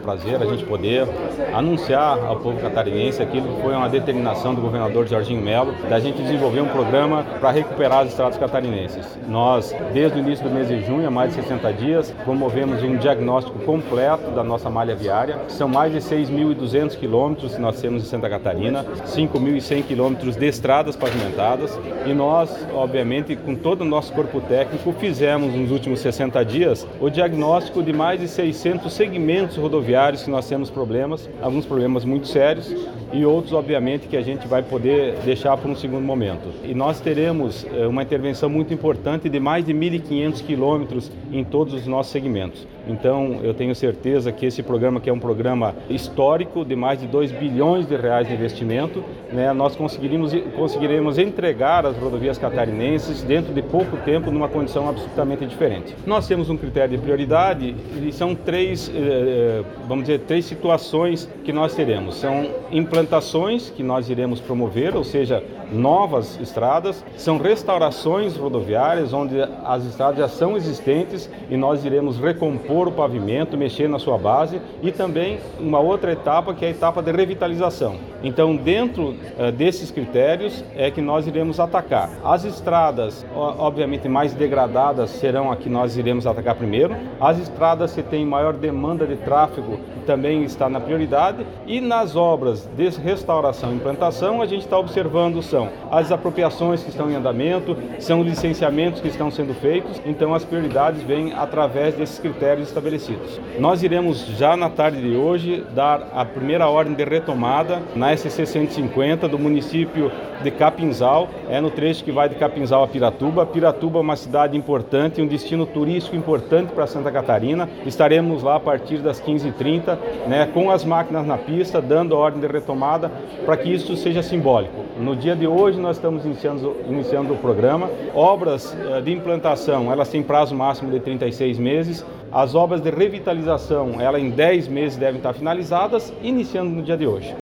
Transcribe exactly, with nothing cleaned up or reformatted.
prazer a gente poder anunciar ao povo catarinense aquilo que foi uma determinação do governador Jorginho Melo, da gente desenvolver um programa para recuperar as estradas catarinenses. Nós, desde o início do mês de junho, há mais de sessenta dias, promovemos um diagnóstico completo da nossa malha viária. São mais de seis mil e duzentos quilômetros que nós temos em Santa Catarina, cinco mil e cem quilômetros de estradas pavimentadas, e nós, obviamente, com todo o nosso corpo técnico, fizemos nos últimos sessenta dias o diagnóstico de mais de seiscentos segmentos rodoviários que nós temos problemas, alguns problemas muito sérios e outros, obviamente, que a gente vai poder deixar para um segundo momento. E nós teremos eh, uma intervenção muito importante de mais de mil e quinhentos quilômetros em todos os nossos segmentos. Então, eu tenho certeza que esse programa, que é um programa histórico de mais de dois bilhões de reais de investimento, né, nós conseguiremos, conseguiremos entregar as rodovias catarinenses dentro de pouco tempo numa condição absolutamente diferente. Nós temos um critério de prioridade e são três, eh, vamos dizer, três situações que nós teremos. São implantações que nós iremos promover, ou seja, novas estradas, são restaurações rodoviárias, onde as estradas já são existentes e nós iremos recompor o pavimento, mexer na sua base, e também uma outra etapa que é a etapa de revitalização. Então, dentro uh, desses critérios é que nós iremos atacar. As estradas, obviamente, mais degradadas serão a que nós iremos atacar primeiro. As estradas que têm maior demanda de tráfego também está na prioridade, e nas obras de restauração e implantação a gente está observando são as apropriações que estão em andamento, são licenciamentos que estão sendo feitos, então as prioridades vêm através desses critérios estabelecidos. Nós iremos já na tarde de hoje dar a primeira ordem de retomada na S C cento e cinquenta do município de Capinzal, é no trecho que vai de Capinzal a Piratuba. Piratuba é uma cidade importante, um destino turístico importante para Santa Catarina. Estaremos lá a partir das quinze e trinta, né, com as máquinas na pista, dando a ordem de retomada para que isso seja simbólico. No dia de hoje nós estamos iniciando, iniciando o programa. Obras uh, de implantação, elas têm prazo máximo de trinta e seis meses. As obras de revitalização, elas em dez meses devem estar finalizadas, iniciando no dia de hoje.